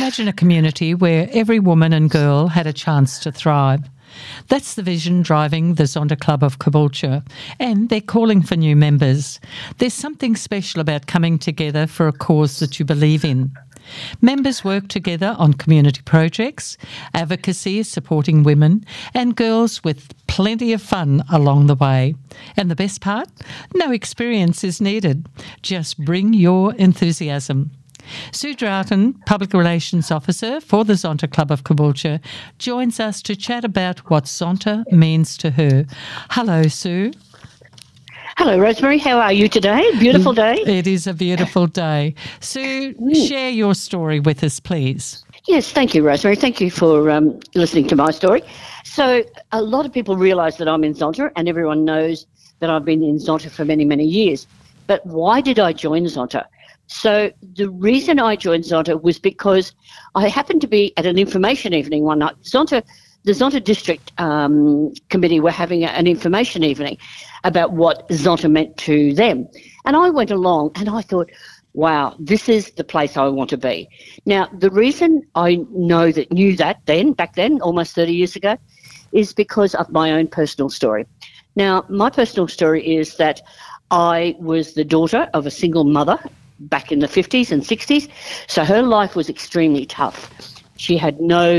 Imagine a community where every woman and girl had a chance to thrive. That's the vision driving the Zonda Club of Caboolture, and they're calling for new members. There's something special about coming together for a cause that you believe in. Members work together on community projects, advocacy supporting women, and girls with plenty of fun along the way. And the best part? No experience is needed. Just bring your enthusiasm. Sue Drayton, Public Relations Officer for the Zonda Club of Caboolture, joins us to chat about what Zonda means to her. Hello, Sue. Hello, Rosemary. How are you today? Beautiful day. It is a beautiful day. Sue, share your story with us, please. Yes, thank you, Rosemary. Thank you for listening to my story. So a lot of people realise that I'm in Zonda, and everyone knows that I've been in Zonda for many, many years. But why did I join Zonda? So the reason I joined Zonda was because I happened to be at an information evening one night. The Zonda District Committee were having an information evening about what Zonda meant to them. And I went along and I thought, wow, this is the place I want to be. Now, the reason I knew that back then, almost 30 years ago, is because of my own personal story. Now, my personal story is that I was the daughter of a single mother back in the 50s and 60s. So her life was extremely tough. She had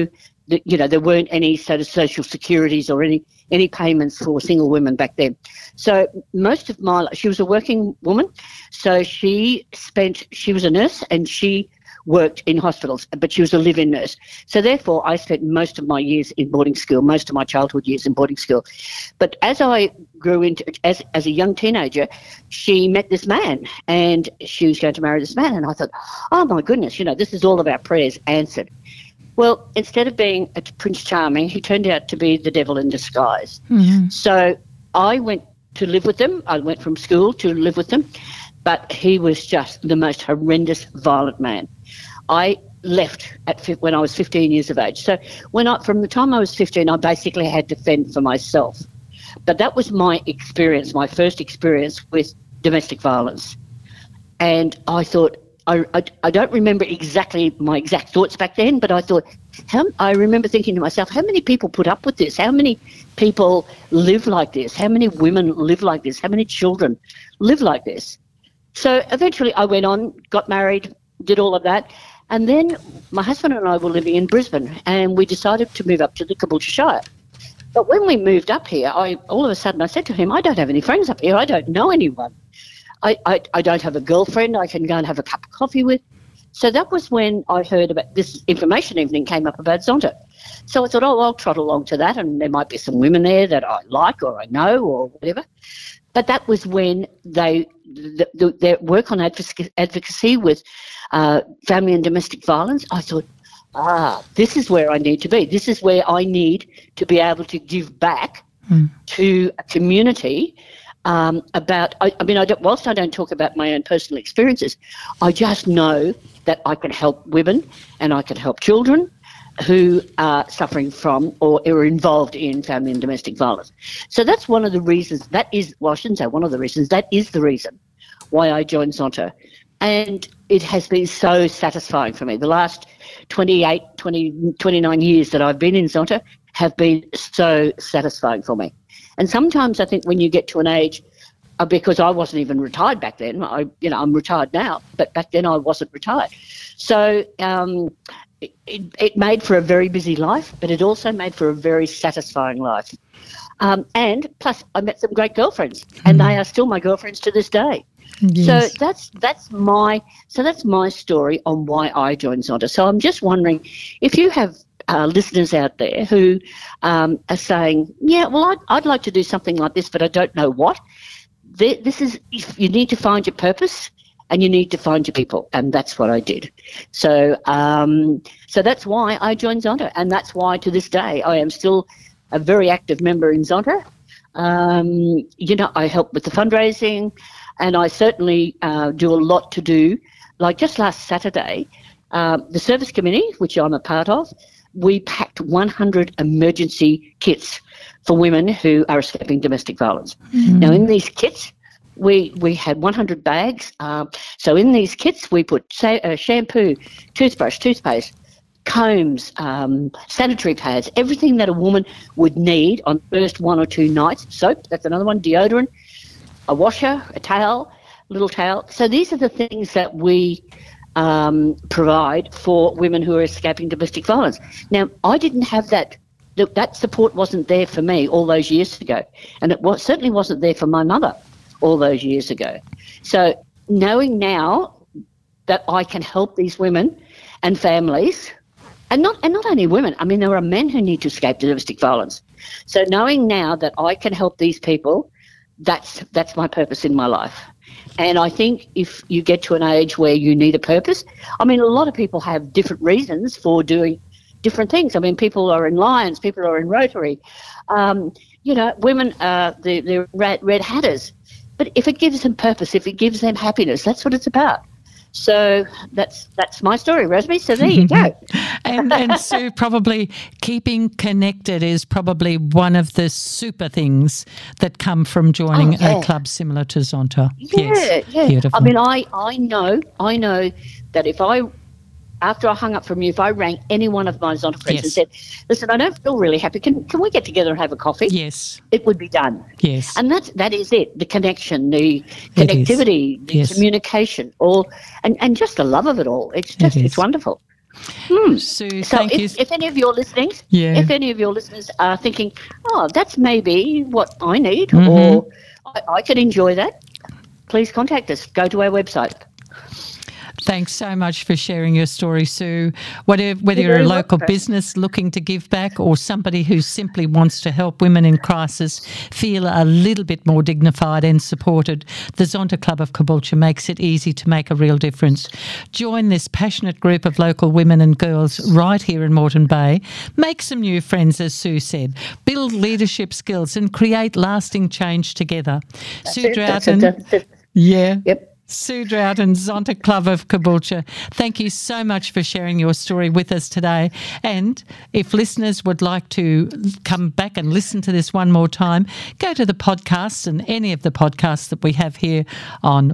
there weren't any sort of social securities or any payments for single women back then. So most of my life, she was a working woman. So she was a nurse and she worked in hospitals, but she was a live-in nurse. So therefore, I spent most of my years in boarding school, most of my childhood years in boarding school. But as I grew into, as a young teenager, she met this man and she was going to marry this man. And I thought, oh my goodness, this is all of our prayers answered. Well, instead of being a Prince Charming, he turned out to be the devil in disguise. Mm-hmm. So I went to live with them. I went from school to live with them. But he was just the most horrendous, violent man. I left when I was 15 years of age. So from the time I was 15, I basically had to fend for myself. But that was my experience, my first experience with domestic violence. And I thought, I don't remember exactly my exact thoughts back then, but I thought, I remember thinking to myself, how many people put up with this? How many people live like this? How many women live like this? How many children live like this? So eventually I went on, got married, did all of that. And then my husband and I were living in Brisbane and we decided to move up to the Caboolture Shire. But when we moved up here, all of a sudden I said to him, I don't have any friends up here. I don't know anyone. I don't have a girlfriend I can go and have a cup of coffee with. So that was when I heard about this information evening came up about Zonda. So I thought, I'll trot along to that and there might be some women there that I like or I know or whatever. But that was when their work on advocacy with family and domestic violence, I thought, this is where I need to be. This is where I need to be able to give back to a community whilst I don't talk about my own personal experiences, I just know that I can help women and I can help children who are suffering from or are involved in family and domestic violence. So that's one of the reasons, that is the reason why I joined Zonda. And it has been so satisfying for me. The last 29 years that I've been in Zonda have been so satisfying for me. And sometimes I think when you get to an age, because I wasn't even retired back then, I'm retired now, but back then I wasn't retired. So it made for a very busy life, but it also made for a very satisfying life. And plus I met some great girlfriends and they are still my girlfriends to this day. Yes. So that's my story on why I joined Zonda. So I'm just wondering if you have listeners out there who are saying, I'd like to do something like this, but I don't know what. This is, if you need to find your purpose and you need to find your people, and that's what I did. So so that's why I joined Zonda, and that's why to this day I am still a very active member in Zonda. I help with the fundraising, and I certainly do a lot to do. Like just last Saturday, the service committee, which I'm a part of, we packed 100 emergency kits for women who are escaping domestic violence. Mm-hmm. Now, in these kits, we had 100 bags. So in these kits, we put shampoo, toothbrush, toothpaste, combs, sanitary pads, everything that a woman would need on the first 1 or 2 nights. Soap, that's another one, deodorant, a washer, a towel, little towel. So these are the things that we provide for women who are escaping domestic violence. Now, I didn't have that. That support wasn't there for me all those years ago, and it certainly wasn't there for my mother all those years ago. So knowing now that I can help these women and families, and not only women, I mean, there are men who need to escape domestic violence. So knowing now that I can help these people, that's my purpose in my life. And I think if you get to an age where you need a purpose, I mean, a lot of people have different reasons for doing different things. I mean, people are in Lions, people are in Rotary. Women are the Red Hatters. But if it gives them purpose, if it gives them happiness, that's what it's about. So that's my story, Rosemary. So there you go. and Sue, probably keeping connected is probably one of the super things that come from joining a club similar to Zonta. Yeah. Beautiful. I mean, I know that after I hung up from you, if I rang any one of my Zonta friends and said, listen, I don't feel really happy, can we get together and have a coffee? Yes. It would be done. Yes. And that is it, the connection, the connectivity, the communication, and just the love of it all. It's wonderful. Sue, so thank you. If any of your listeners are thinking, oh, that's maybe what I need, or I could enjoy that, please contact us. Go to our website. Thanks so much for sharing your story, Sue. Whether you're a local business looking to give back or somebody who simply wants to help women in crisis feel a little bit more dignified and supported, the Zonta Club of Caboolture makes it easy to make a real difference. Join this passionate group of local women and girls right here in Moreton Bay. Make some new friends, as Sue said. Build leadership skills and create lasting change together. Sue Drowton. Yeah. Yep. Sue Drowton, Zonta Club of Caboolture, thank you so much for sharing your story with us today. And if listeners would like to come back and listen to this one more time, go to the podcasts and any of the podcasts that we have here on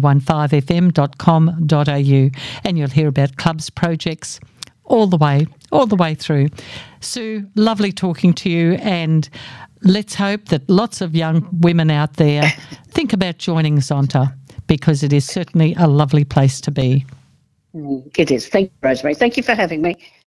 1015fm.com.au, and you'll hear about clubs, projects, all the way through. Sue, lovely talking to you, and let's hope that lots of young women out there think about joining Zonta, because it is certainly a lovely place to be. It is. Thank you, Rosemary. Thank you for having me.